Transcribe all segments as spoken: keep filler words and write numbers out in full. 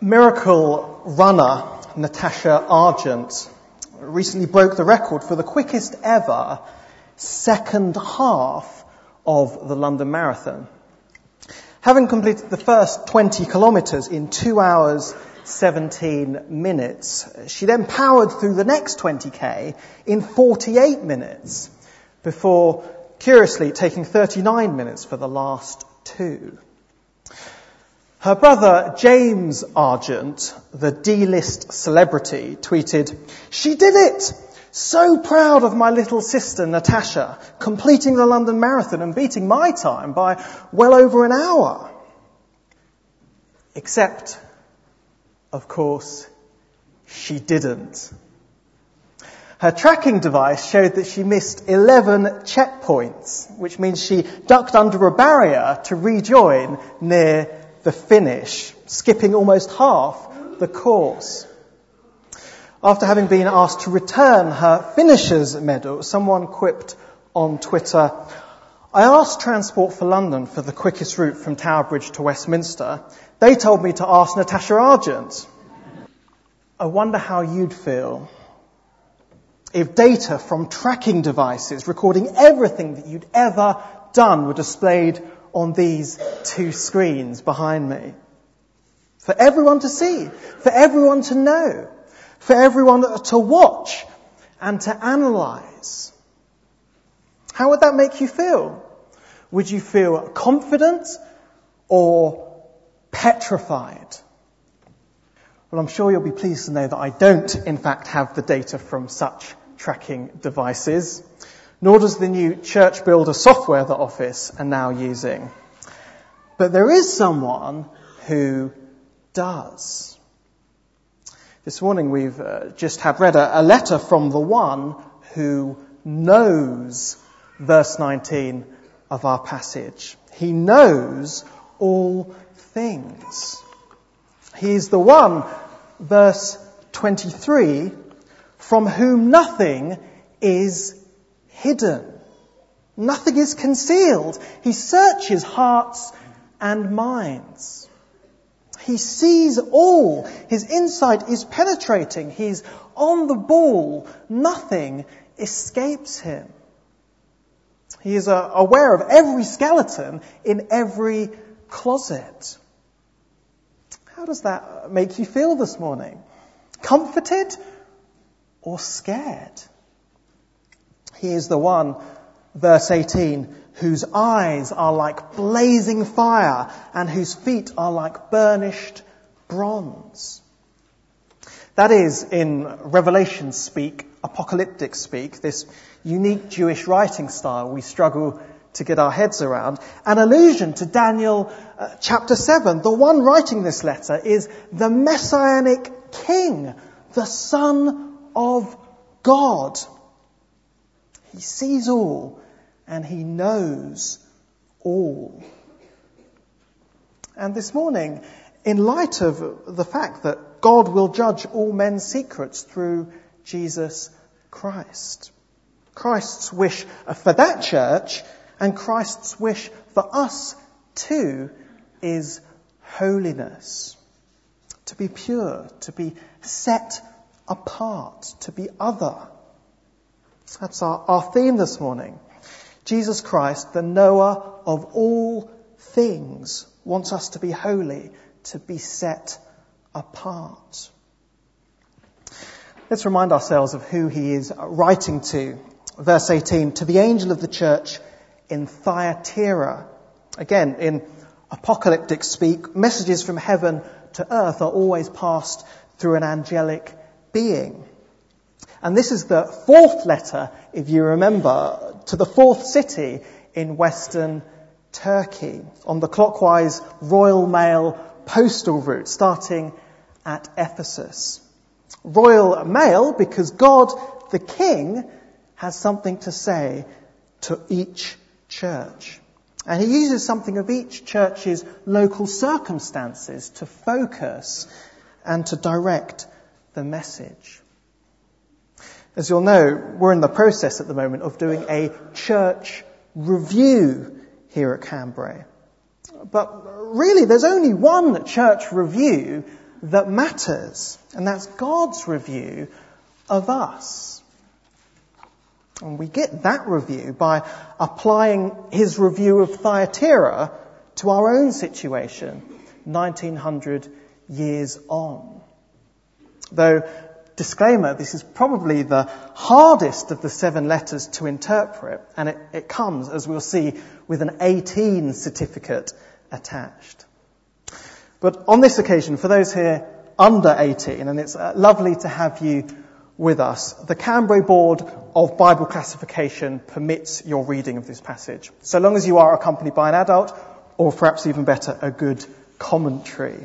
Miracle runner Natasha Argent recently broke the record for the quickest ever second half of the London Marathon. Having completed the first twenty kilometres in two hours seventeen minutes, she then powered through the next twenty k in forty-eight minutes before, curiously, taking thirty-nine minutes for the last two. Her brother James Argent, the D-list celebrity, tweeted, "She did it! So proud of my little sister Natasha, completing the London Marathon and beating my time by well over an hour." Except, of course, she didn't. Her tracking device showed that she missed eleven checkpoints, which means she ducked under a barrier to rejoin near the finish, skipping almost half the course. After having been asked to return her finisher's medal, someone quipped on Twitter, "I asked Transport for London for the quickest route from Tower Bridge to Westminster. They told me to ask Natasha Argent." I wonder how you'd feel if data from tracking devices recording everything that you'd ever done were displayed on these two screens behind me. For everyone to see, for everyone to know, for everyone to watch and to analyse. How would that make you feel? Would you feel confident or petrified? Well, I'm sure you'll be pleased to know that I don't, in fact, have the data from such tracking devices, nor does the new Church Builder software that Office are now using. But there is someone who does. This morning we've uh, just had read a, a letter from the one who knows verse nineteen of our passage. He knows all things. He's the one, verse twenty-three, from whom nothing is hidden. Nothing is concealed. He searches hearts and minds. He sees all. His insight is penetrating. He's on the ball. Nothing escapes him. He is uh, aware of every skeleton in every closet. How does that make you feel this morning? Comforted or scared? He is the one, verse eighteen, whose eyes are like blazing fire and whose feet are like burnished bronze. That is, in Revelation speak, apocalyptic speak, this unique Jewish writing style we struggle to get our heads around, an allusion to Daniel uh, chapter seven. The one writing this letter is the Messianic King, the Son of God. He sees all and he knows all. And this morning, in light of the fact that God will judge all men's secrets through Jesus Christ, Christ's wish for that church and Christ's wish for us too is holiness. To be pure, to be set apart, to be other. That's our, our theme this morning. Jesus Christ, the knower of all things, wants us to be holy, to be set apart. Let's remind ourselves of who he is writing to. Verse eighteen, to the angel of the church in Thyatira. Again, in apocalyptic speak, messages from heaven to earth are always passed through an angelic being. And this is the fourth letter, if you remember, to the fourth city in western Turkey, on the clockwise Royal Mail postal route, starting at Ephesus. Royal Mail because God, the King, has something to say to each church. And he uses something of each church's local circumstances to focus and to direct the message. As you'll know, we're in the process at the moment of doing a church review here at Cambrai. But really, there's only one church review that matters, and that's God's review of us. And we get that review by applying his review of Thyatira to our own situation, nineteen hundred years on. Though, disclaimer, this is probably the hardest of the seven letters to interpret, and it, it comes, as we'll see, with an eighteen certificate attached. But on this occasion, for those here under eighteen, and it's uh, lovely to have you with us, the Cambray Board of Bible Classification permits your reading of this passage, so long as you are accompanied by an adult, or perhaps even better, a good commentary.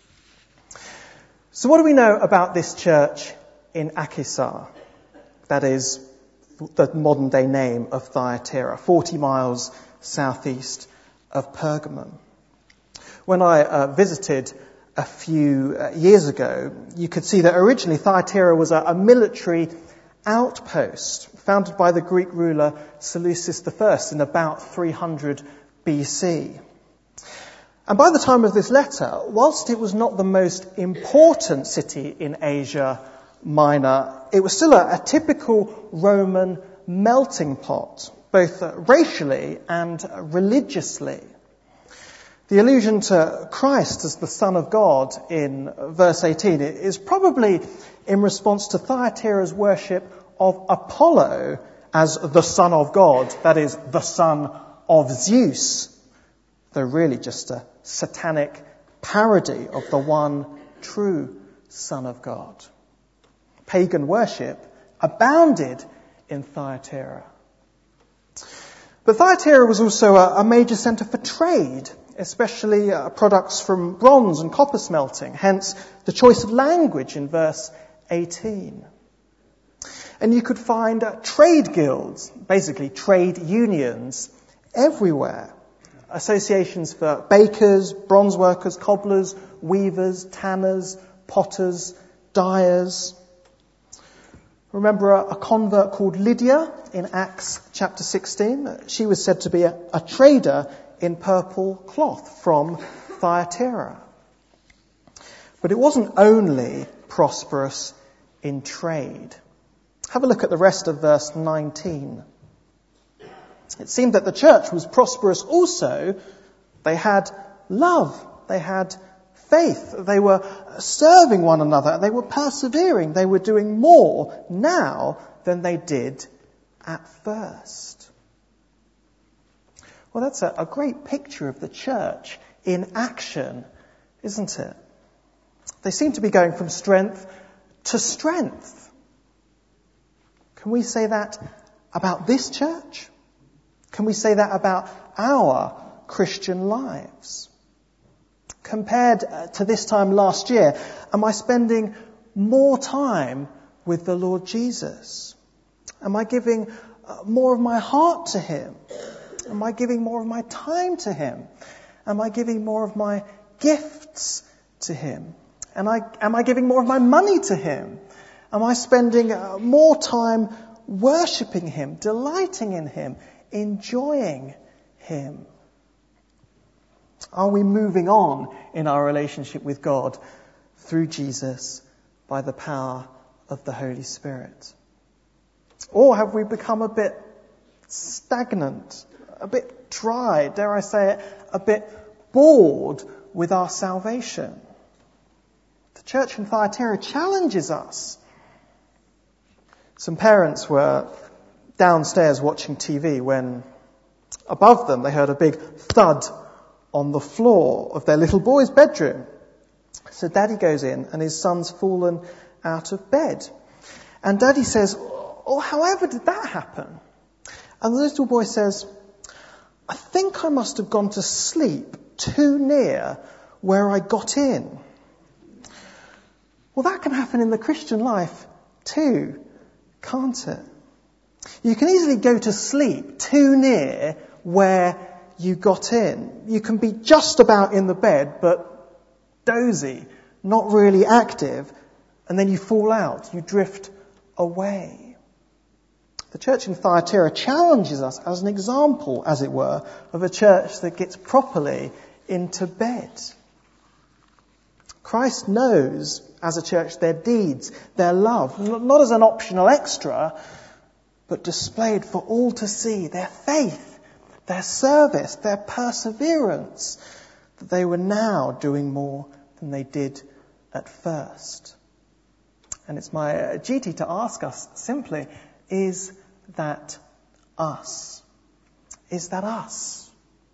So what do we know about this church in Akhisar? That is the modern day name of Thyatira, forty miles southeast of Pergamum. When I uh, visited a few uh, years ago, you could see that originally Thyatira was a, a military outpost founded by the Greek ruler Seleucus the First in about three hundred B C. And by the time of this letter, whilst it was not the most important city in Asia Minor, it was still a, a typical Roman melting pot, both uh, racially and uh, religiously. The allusion to Christ as the Son of God in verse eighteen is probably in response to Thyatira's worship of Apollo as the Son of God, that is, the son of Zeus, though really just a satanic parody of the one true Son of God. Pagan worship abounded in Thyatira. But Thyatira was also a, a major centre for trade, especially uh, products from bronze and copper smelting, hence the choice of language in verse eighteen. And you could find uh, trade guilds, basically trade unions, everywhere. Associations for bakers, bronze workers, cobblers, weavers, tanners, potters, dyers. Remember a, a convert called Lydia in Acts chapter sixteen? She was said to be a, a trader in purple cloth from Thyatira. But it wasn't only prosperous in trade. Have a look at the rest of verse nineteen. It seemed that the church was prosperous also. They had love. They had faith. They were serving one another. They were persevering. They were doing more now than they did at first. Well, that's a, a great picture of the church in action, isn't it? They seem to be going from strength to strength. Can we say that about this church? Can we say that about our Christian lives? Compared to this time last year, am I spending more time with the Lord Jesus? Am I giving more of my heart to him? Am I giving more of my time to him? Am I giving more of my gifts to him? Am I, am I giving more of my money to him? Am I spending more time worshipping him, delighting in him, enjoying him? Are we moving on in our relationship with God through Jesus by the power of the Holy Spirit? Or have we become a bit stagnant, a bit dry, dare I say it, a bit bored with our salvation? The church in Thyatira challenges us. Some parents were downstairs watching T V when above them they heard a big thud on the floor of their little boy's bedroom. So Daddy goes in and his son's fallen out of bed. And Daddy says, "Oh, however did that happen?" And the little boy says, "I think I must have gone to sleep too near where I got in." Well, that can happen in the Christian life too, can't it? You can easily go to sleep too near where you got in. You can be just about in the bed, but dozy, not really active, and then you fall out, you drift away. The church in Thyatira challenges us as an example, as it were, of a church that gets properly into bed. Christ knows, as a church, their deeds, their love, not as an optional extra, but displayed for all to see, their faith, their service, their perseverance, that they were now doing more than they did at first. And it's my duty to ask us simply, is that us? Is that us?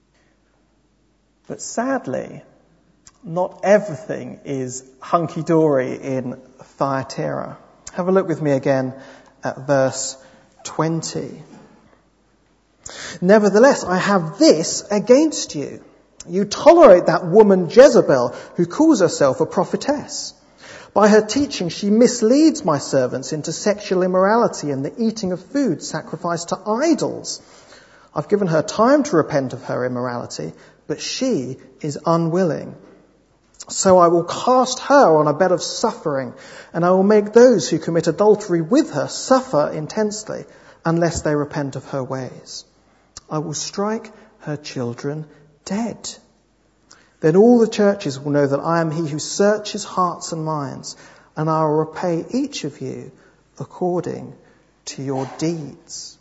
But sadly, not everything is hunky-dory in Thyatira. Have a look with me again at verse twenty. Nevertheless, I have this against you. You tolerate that woman Jezebel, who calls herself a prophetess. By her teaching, she misleads my servants into sexual immorality and the eating of food sacrificed to idols. I've given her time to repent of her immorality, but she is unwilling. So I will cast her on a bed of suffering, and I will make those who commit adultery with her suffer intensely, unless they repent of her ways. I will strike her children dead. Then all the churches will know that I am he who searches hearts and minds, and I will repay each of you according to your deeds.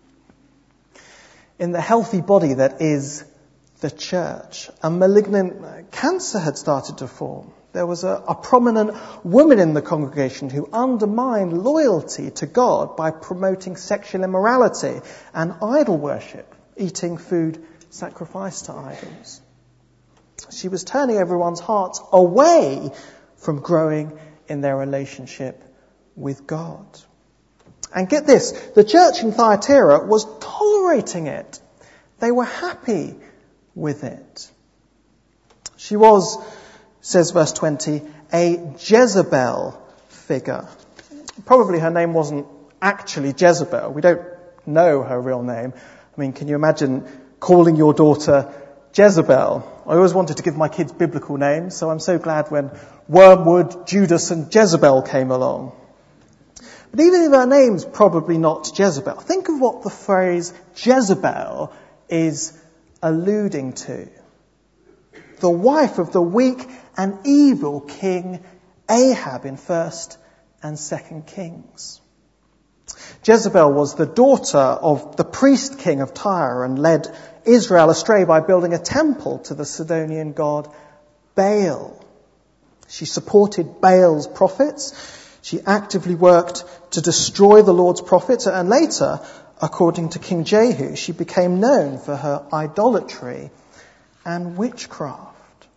In the healthy body that is the church, a malignant cancer had started to form. There was a, a prominent woman in the congregation who undermined loyalty to God by promoting sexual immorality and idol worship, eating food sacrificed to idols. She was turning everyone's hearts away from growing in their relationship with God. And get this, the church in Thyatira was tolerating it. They were happy with it. She was, says verse twenty, a Jezebel figure. Probably her name wasn't actually Jezebel. We don't know her real name. I mean, can you imagine calling your daughter Jezebel? I always wanted to give my kids biblical names, so I'm so glad when Wormwood, Judas and Jezebel came along. But even if her name's probably not Jezebel, think of what the phrase Jezebel is alluding to. The wife of the weak and evil king Ahab in First and Second Kings. Jezebel was the daughter of the priest king of Tyre and led Israel astray by building a temple to the Sidonian god Baal. She supported Baal's prophets. She actively worked to destroy the Lord's prophets, and later, according to King Jehu, she became known for her idolatry and witchcraft.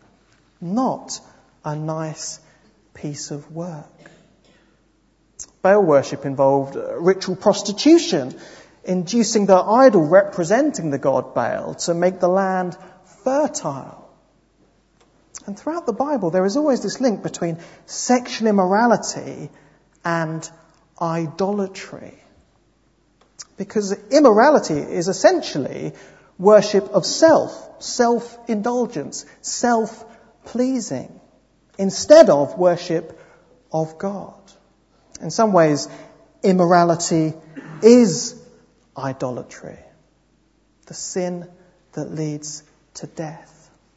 Not a nice piece of work. Baal worship involved ritual prostitution, inducing the idol representing the god Baal to make the land fertile. And throughout the Bible, there is always this link between sexual immorality and idolatry. Because immorality is essentially worship of self, self-indulgence, self-pleasing, instead of worship of God. In some ways, immorality is idolatry, the sin that leads to death.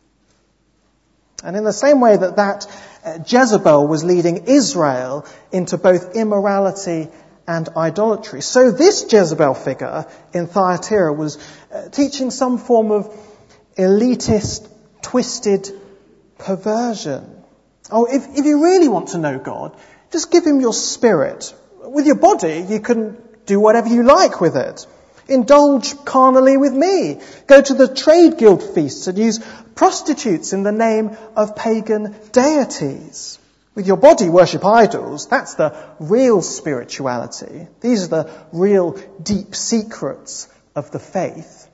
And in the same way that that uh, Jezebel was leading Israel into both immorality and idolatry, so this Jezebel figure in Thyatira was uh, teaching some form of elitist, twisted perversion. Oh, if, if you really want to know God, just give him your spirit. With your body, you can do whatever you like with it. Indulge carnally with me. Go to the trade guild feasts and use prostitutes in the name of pagan deities. With your body, worship idols. That's the real spirituality. These are the real deep secrets of the faith.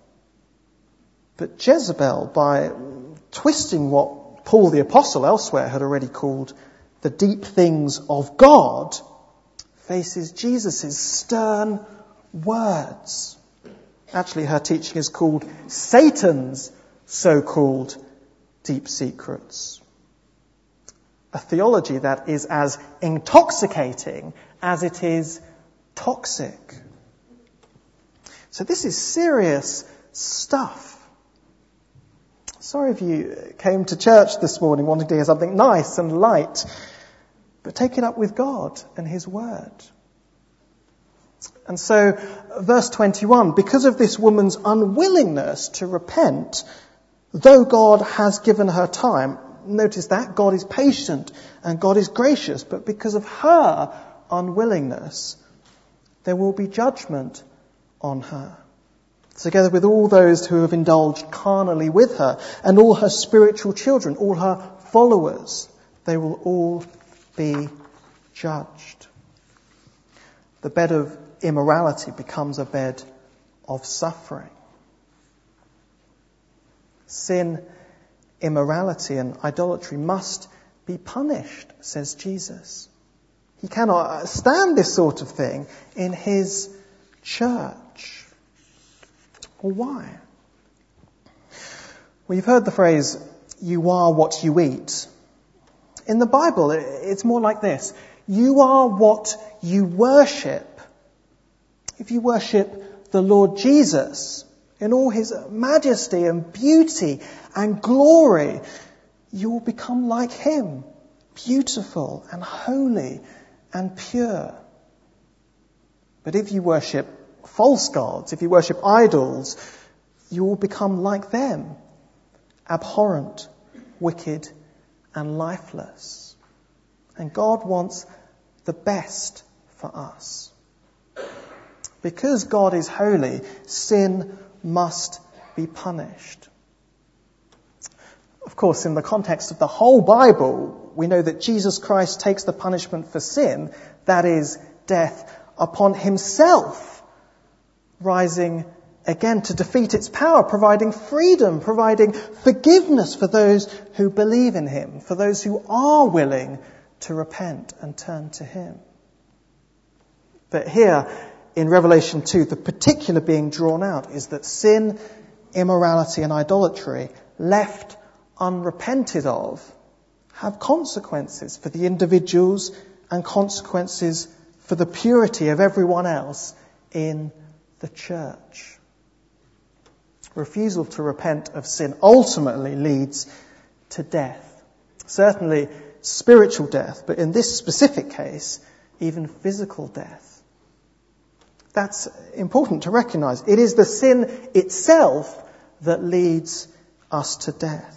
But Jezebel, by twisting what Paul the Apostle elsewhere had already called the deep things of God, faces Jesus' stern words. Actually, her teaching is called Satan's so-called deep secrets. A theology that is as intoxicating as it is toxic. So this is serious stuff. Sorry if you came to church this morning wanting to hear something nice and light, but take it up with God and His Word. And so, verse twenty-one, because of this woman's unwillingness to repent, though God has given her time, notice that God is patient and God is gracious, but because of her unwillingness, there will be judgment on her, together with all those who have indulged carnally with her, and all her spiritual children, all her followers. They will all be judged. The bed of immorality becomes a bed of suffering. Sin, immorality and idolatry must be punished, says Jesus. He cannot stand this sort of thing in His church. Well, why? Well, you've heard the phrase, you are what you eat. In the Bible, it's more like this. You are what you worship. If you worship the Lord Jesus in all His majesty and beauty and glory, you will become like Him, beautiful and holy and pure. But if you worship false gods, if you worship idols, you will become like them, abhorrent, wicked and lifeless. And God wants the best for us. Because God is holy, sin must be punished. Of course, in the context of the whole Bible, we know that Jesus Christ takes the punishment for sin, that is, death, upon Himself, rising again to defeat its power, providing freedom, providing forgiveness for those who believe in Him, for those who are willing to repent and turn to Him. But here, in Revelation two, the particular being drawn out is that sin, immorality and idolatry, left unrepented of, have consequences for the individuals and consequences for the purity of everyone else in the church. Refusal to repent of sin ultimately leads to death. Certainly spiritual death, but in this specific case, even physical death. That's important to recognize. It is the sin itself that leads us to death.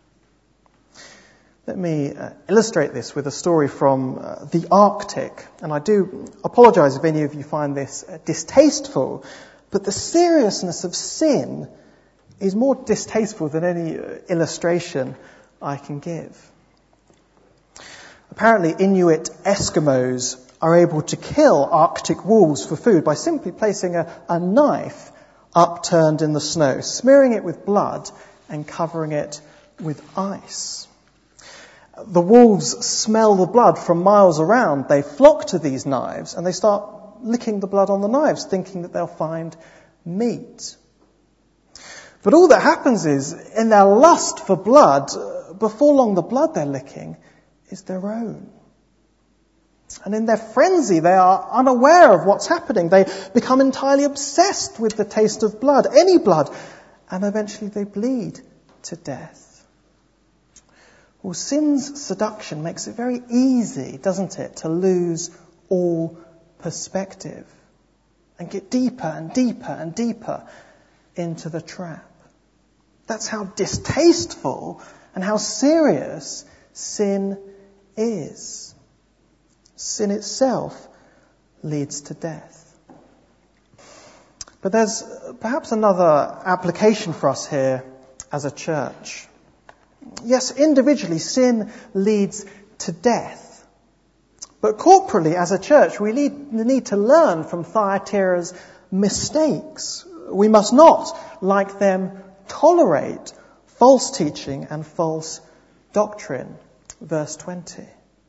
Let me uh, illustrate this with a story from uh, the Arctic. And I do apologize if any of you find this uh, distasteful, but the seriousness of sin is more distasteful than any uh, illustration I can give. Apparently, Inuit Eskimos are able to kill Arctic wolves for food by simply placing a, a knife upturned in the snow, smearing it with blood and covering it with ice. The wolves smell the blood from miles around. They flock to these knives and they start licking the blood on the knives, thinking that they'll find meat. But all that happens is, in their lust for blood, before long the blood they're licking is their own. And in their frenzy, they are unaware of what's happening. They become entirely obsessed with the taste of blood, any blood, and eventually they bleed to death. Well, sin's seduction makes it very easy, doesn't it, to lose all perspective and get deeper and deeper and deeper into the trap. That's how distasteful and how serious sin is. Sin itself leads to death. But there's perhaps another application for us here as a church. Yes, individually, sin leads to death. But corporately, as a church, we need, need to learn from Thyatira's mistakes. We must not, like them, tolerate false teaching and false doctrine. Verse twenty.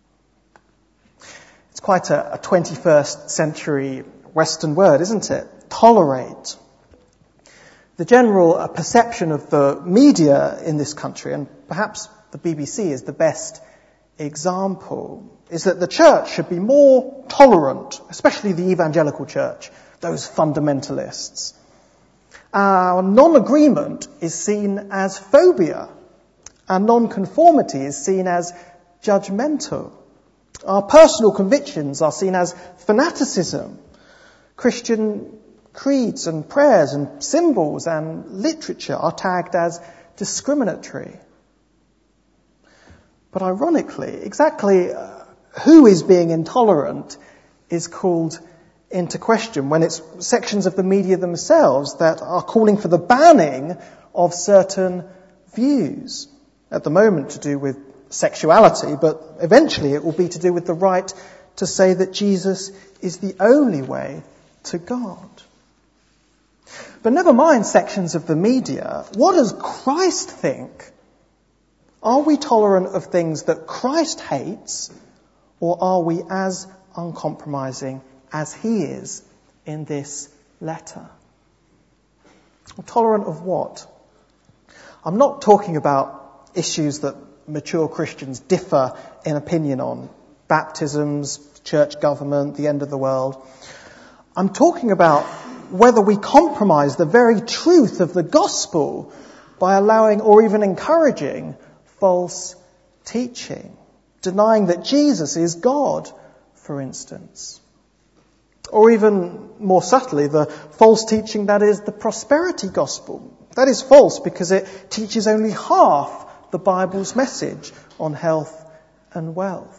It's quite a, a twenty-first century Western word, isn't it? Tolerate. The general uh, perception of the media in this country, and perhaps the B B C is the best example, is that the church should be more tolerant, especially the evangelical church, those fundamentalists. Our non-agreement is seen as phobia. Our non-conformity is seen as judgmental. Our personal convictions are seen as fanaticism. Christian creeds and prayers and symbols and literature are tagged as discriminatory. But ironically, exactly who is being intolerant is called into question when it's sections of the media themselves that are calling for the banning of certain views. At the moment to do with sexuality, but eventually it will be to do with the right to say that Jesus is the only way to God. But never mind sections of the media. What does Christ think? Are we tolerant of things that Christ hates, or are we as uncompromising as he is in this letter? Tolerant of what? I'm not talking about issues that mature Christians differ in opinion on. Baptisms, church government, the end of the world. I'm talking about whether we compromise the very truth of the gospel by allowing or even encouraging false teaching. Denying that Jesus is God, for instance. Or even more subtly, the false teaching that is the prosperity gospel. That is false because it teaches only half the Bible's message on health and wealth.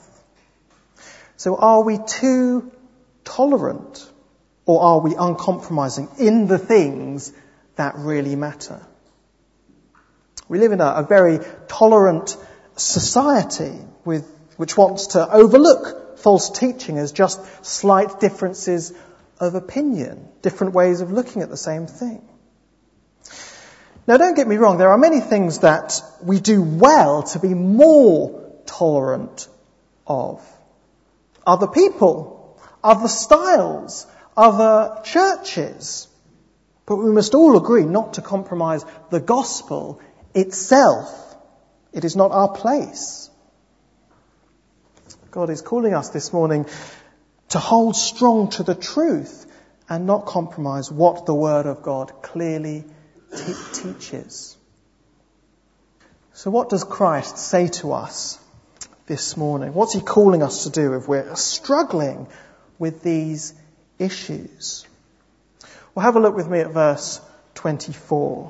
So are we too tolerant, or are we uncompromising in the things that really matter? We live in a, a very tolerant society with which wants to overlook false teaching as just slight differences of opinion, different ways of looking at the same thing. Now, don't get me wrong, there are many things that we do well to be more tolerant of. Other people, other styles, other churches. But we must all agree not to compromise the gospel itself. It is not our place. God is calling us this morning to hold strong to the truth and not compromise what the Word of God clearly te- teaches. So what does Christ say to us this morning? What's he calling us to do if we're struggling with these issues? Well, have a look with me at verse twenty-four.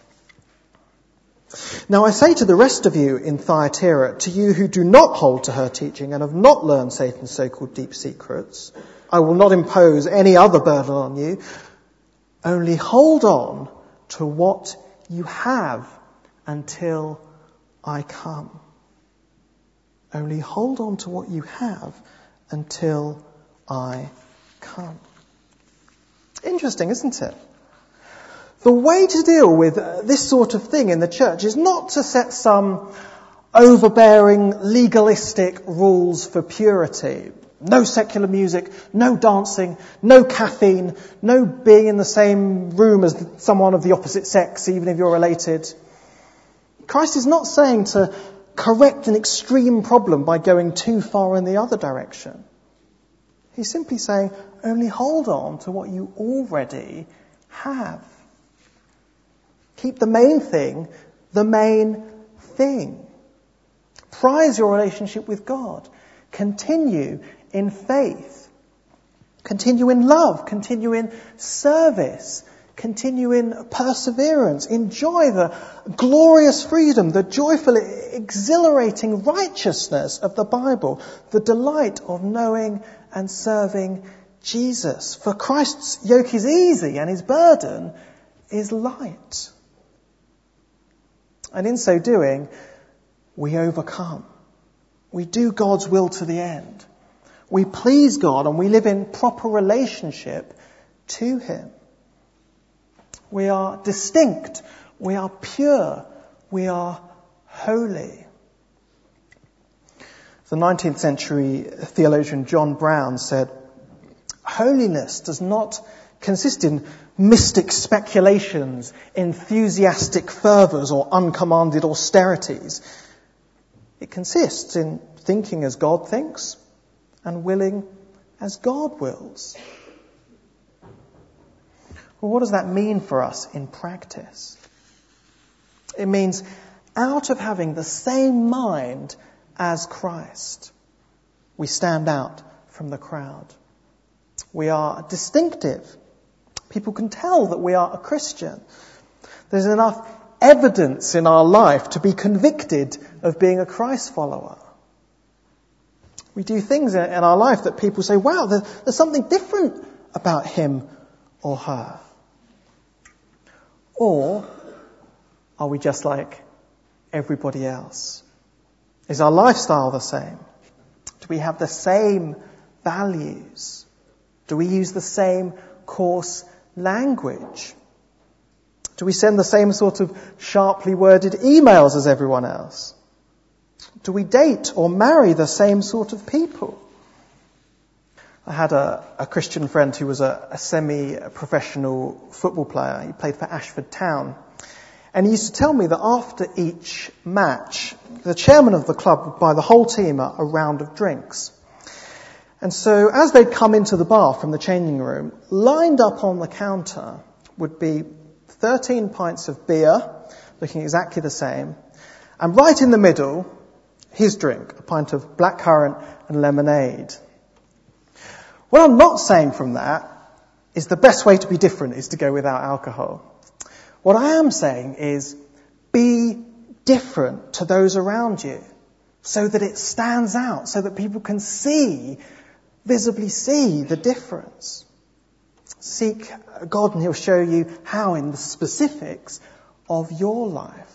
Now I say to the rest of you in Thyatira, to you who do not hold to her teaching and have not learned Satan's so-called deep secrets, I will not impose any other burden on you. Only hold on to what you have until I come. Only hold on to what you have until I come. Interesting, isn't it? The way to deal with this sort of thing in the church is not to set some overbearing, legalistic rules for purity. No secular music, no dancing, no caffeine, no being in the same room as someone of the opposite sex, even if you're related. Christ is not saying to correct an extreme problem by going too far in the other direction. He's simply saying, only hold on to what you already have. Keep the main thing, the main thing. Prize your relationship with God. Continue in faith. Continue in love. Continue in service. Continue in perseverance. Enjoy the glorious freedom, the joyful, exhilarating righteousness of the Bible, the delight of knowing and serving Jesus. For Christ's yoke is easy and his burden is light. And in so doing, we overcome. We do God's will to the end. We please God and we live in proper relationship to him. We are distinct. We are pure. We are holy. The nineteenth century theologian John Brown said, holiness does not consist in mystic speculations, enthusiastic fervours or uncommanded austerities. It consists in thinking as God thinks and willing as God wills. Well, what does that mean for us in practice? It means out of having the same mind as Christ, we stand out from the crowd. We are distinctive. People can tell that we are a Christian. There's enough evidence in our life to be convicted of being a Christ follower. We do things in our life that people say, wow, there's something different about him or her. Or are we just like everybody else? Is our lifestyle the same? Do we have the same values? Do we use the same coarse language? Do we send the same sort of sharply worded emails as everyone else? Do we date or marry the same sort of people? I had a, a Christian friend who was a, a semi-professional football player. He played for Ashford Town. And he used to tell me that after each match, the chairman of the club would buy the whole team a, a round of drinks. And so as they'd come into the bar from the changing room, lined up on the counter would be thirteen pints of beer, looking exactly the same. And right in the middle, his drink, a pint of blackcurrant and lemonade. What I'm not saying from that is the best way to be different is to go without alcohol. What I am saying is be different to those around you so that it stands out, so that people can see, visibly see the difference. Seek God and he'll show you how in the specifics of your life.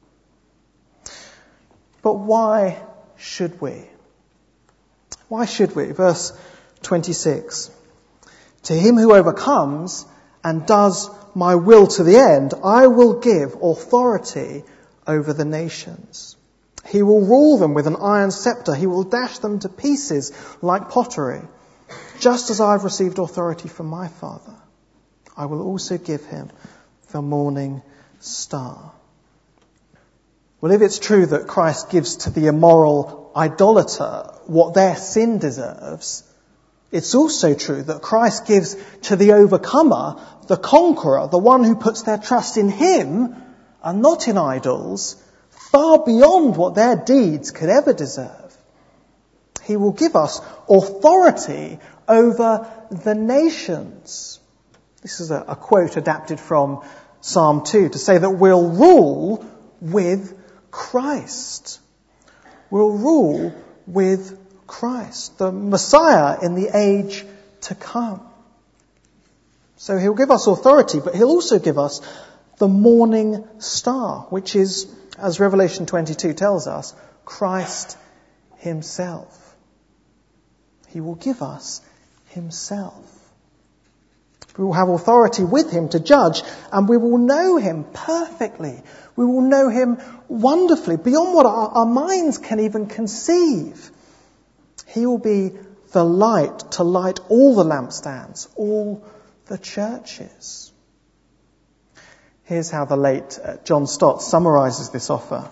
But why should we? Why should we? Verse twenty-six. To him who overcomes and does my will to the end, I will give authority over the nations. He will rule them with an iron scepter. He will dash them to pieces like pottery. Just as I have received authority from my Father, I will also give him the morning star. Well, if it's true that Christ gives to the immoral idolater what their sin deserves, it's also true that Christ gives to the overcomer, the conqueror, the one who puts their trust in him and not in idols, far beyond what their deeds could ever deserve. He will give us authority over the nations. This is a, a quote adapted from Psalm two to say that we'll rule with Christ. We'll rule with Christ, the Messiah in the age to come. So he'll give us authority, but he'll also give us the morning star, which is, as Revelation twenty-two tells us, Christ himself. He will give us himself. We will have authority with him to judge, and we will know him perfectly. We will know him wonderfully, beyond what our, our minds can even conceive. He will be the light to light all the lampstands, all the churches. Here's how the late uh, John Stott summarizes this offer.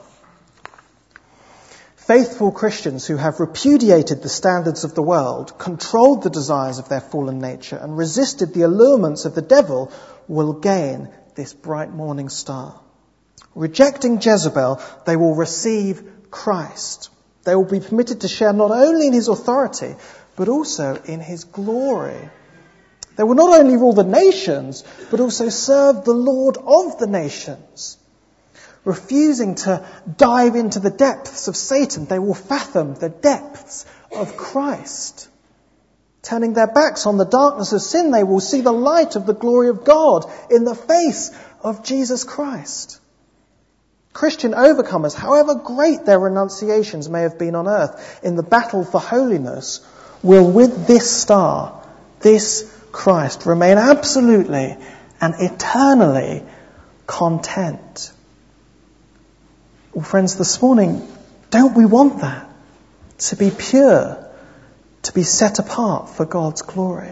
Faithful Christians who have repudiated the standards of the world, controlled the desires of their fallen nature, and resisted the allurements of the devil will gain this bright morning star. Rejecting Jezebel, they will receive Christ. They will be permitted to share not only in his authority, but also in his glory. They will not only rule the nations, but also serve the Lord of the nations. Refusing to dive into the depths of Satan, they will fathom the depths of Christ. Turning their backs on the darkness of sin, they will see the light of the glory of God in the face of Jesus Christ. Christian overcomers, however great their renunciations may have been on earth in the battle for holiness, will with this star, this Christ, remain absolutely and eternally content. Well, friends, this morning, don't we want that? To be pure, to be set apart for God's glory.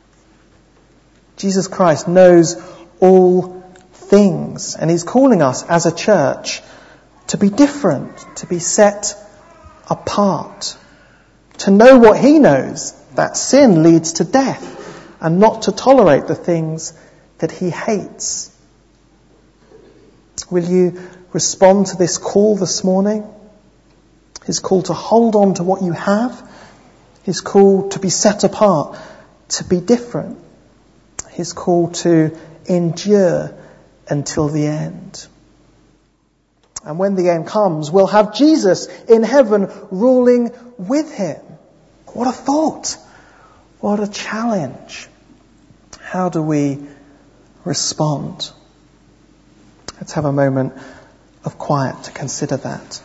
Jesus Christ knows all things, and he's calling us as a church to be different, to be set apart, to know what he knows, that sin leads to death, and not to tolerate the things that he hates. Will you respond to this call this morning? His call to hold on to what you have. His call to be set apart, to be different. His call to endure until the end. And when the end comes, we'll have Jesus in heaven ruling with him. What a thought! What a challenge! How do we respond? Let's have a moment of quiet to consider that.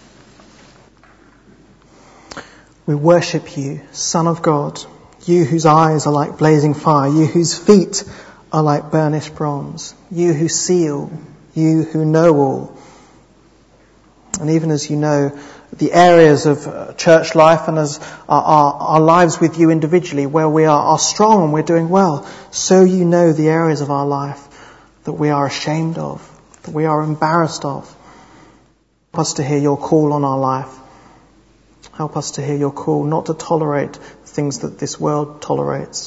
We worship you, Son of God, you whose eyes are like blazing fire, you whose feet are like burnished bronze, you who seal, you who know all. And even as you know the areas of church life and as our, our, our lives with you individually where we are, are strong and we're doing well, so you know the areas of our life that we are ashamed of, that we are embarrassed of. Help us to hear your call on our life. Help us to hear your call not to tolerate things that this world tolerates.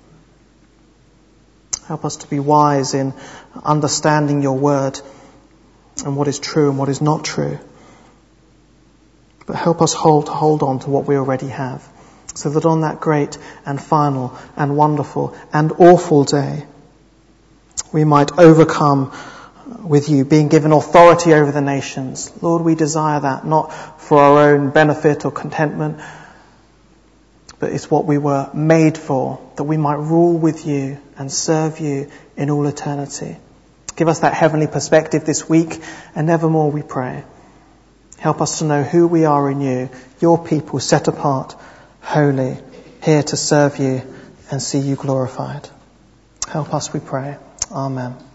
Help us to be wise in understanding your word and what is true and what is not true. But help us hold, hold on to what we already have, so that on that great and final and wonderful and awful day, we might overcome with you, being given authority over the nations. Lord, we desire that, not for our own benefit or contentment, but it's what we were made for, that we might rule with you and serve you in all eternity. Give us that heavenly perspective this week and evermore, we pray. Help us to know who we are in you, your people set apart, holy, here to serve you and see you glorified. Help us, we pray. Amen.